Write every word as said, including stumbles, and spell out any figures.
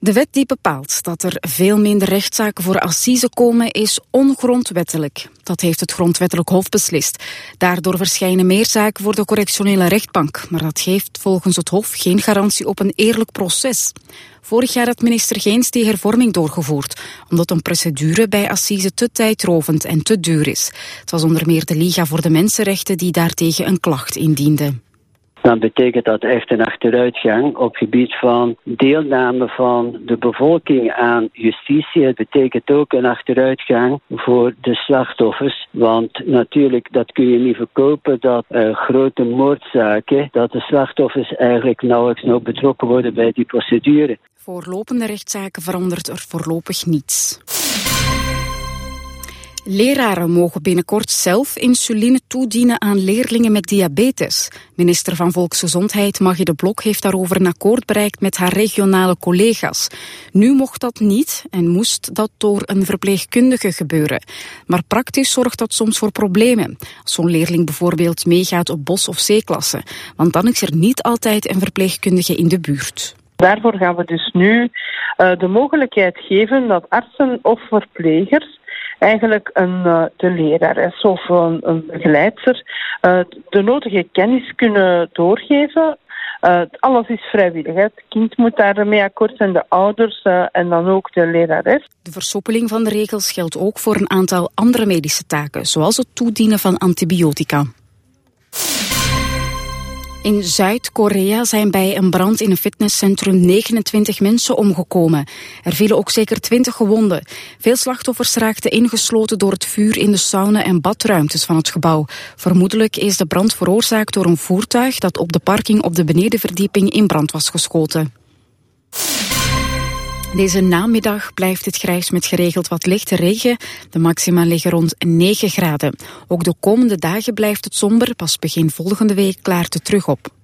De wet die bepaalt dat er veel minder rechtszaken voor assise komen is ongrondwettelijk. Dat heeft het Grondwettelijk Hof beslist. Daardoor verschijnen meer zaken voor de correctionele rechtbank. Maar dat geeft volgens het Hof geen garantie op een eerlijk proces. Vorig jaar had minister Geens die hervorming doorgevoerd, omdat een procedure bij assise te tijdrovend en te duur is. Het was onder meer de Liga voor de Mensenrechten die daartegen een klacht indiende. Dan betekent dat echt een achteruitgang op gebied van deelname van de bevolking aan justitie. Het betekent ook een achteruitgang voor de slachtoffers. Want natuurlijk, dat kun je niet verkopen, dat uh, grote moordzaken, dat de slachtoffers eigenlijk nauwelijks nog betrokken worden bij die procedure. Voor lopende rechtszaken verandert er voorlopig niets. Leraren mogen binnenkort zelf insuline toedienen aan leerlingen met diabetes. Minister van Volksgezondheid Maggie De Blok heeft daarover een akkoord bereikt met haar regionale collega's. Nu mocht dat niet en moest dat door een verpleegkundige gebeuren. Maar praktisch zorgt dat soms voor problemen. Als zo'n leerling bijvoorbeeld meegaat op bos- of zeeklassen. Want dan is er niet altijd een verpleegkundige in de buurt. Daarvoor gaan we dus nu uh, de mogelijkheid geven dat artsen of verplegers eigenlijk een, uh, de lerares of een, een begeleidster uh, de nodige kennis kunnen doorgeven. Uh, alles is vrijwillig. Hè. Het kind moet daarmee akkoord zijn, de ouders uh, en dan ook de lerares. De versoepeling van de regels geldt ook voor een aantal andere medische taken, zoals het toedienen van antibiotica. In Zuid-Korea zijn bij een brand in een fitnesscentrum negenentwintig mensen omgekomen. Er vielen ook zeker twintig gewonden. Veel slachtoffers raakten ingesloten door het vuur in de sauna- en badruimtes van het gebouw. Vermoedelijk is de brand veroorzaakt door een voertuig dat op de parking op de benedenverdieping in brand was geschoten. Deze namiddag blijft het grijs met geregeld wat lichte regen. De maxima liggen rond negen graden. Ook de komende dagen blijft het somber. Pas begin volgende week klaart het terug op.